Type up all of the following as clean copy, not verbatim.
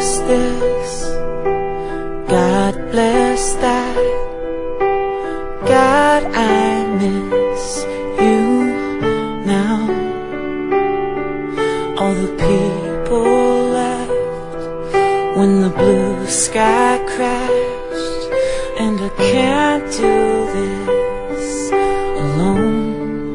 is this? God bless that. God, I miss you now. All the people left when the blue sky crashed, and I can't do this alone.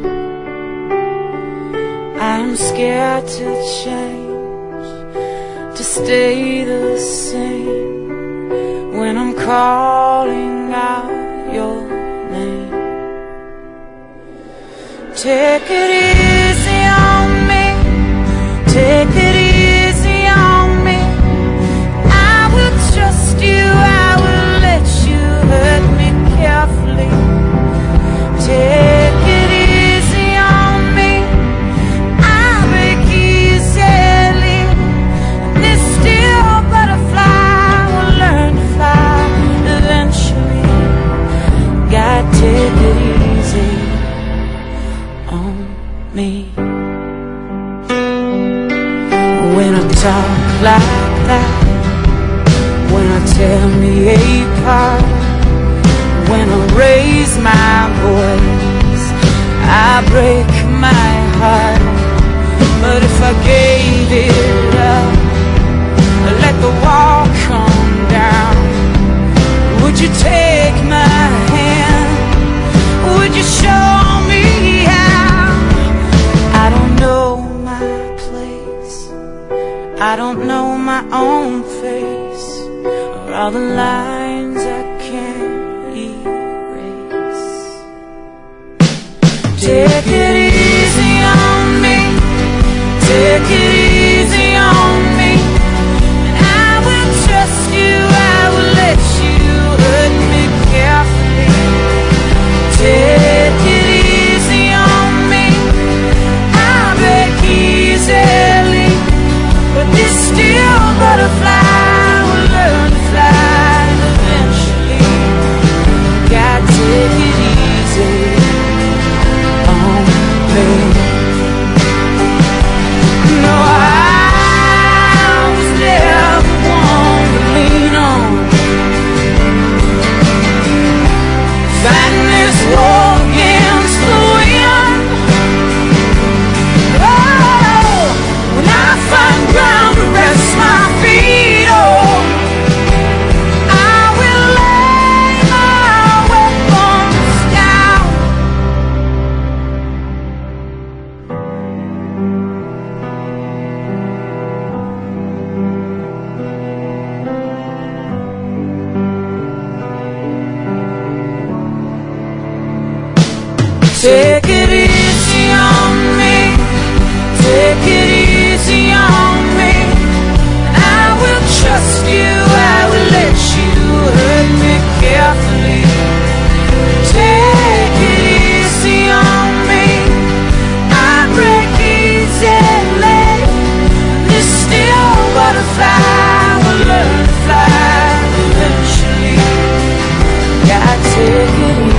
I'm scared to change, to stay the same when I'm calling out your name. Take it easy on me, take it easy on me. I will trust you, I will let you hurt me carefully. Take it easy on me, I break easily. This steel butterfly will learn to fly eventually. God, take it easy on me. When I talk like that, when I tear me apart, when I raise my voice, I break my heart. But if I gave it up, let the wall come down, would you take my hand? Would you show me how? I don't know my place, I don't know my own face, or all the lines I can't erase. Take it easy on me, take it easy on me. I will trust you, I will let you hurt me carefully. Take it easy on me, I break easily. But this steel butterfly will learn to fly eventually. God, take it easy on me. No, I was never one to lean on. Fighting this war against the wind. Oh, when I find ground to rest my feet on, I will lay my weapons down. Take it easy on me, take it easy on me. I will trust you, I will let you hurt me carefully. Take it easy on me, I break easily. This steel butterfly will learn to fly eventually. God, take it easy.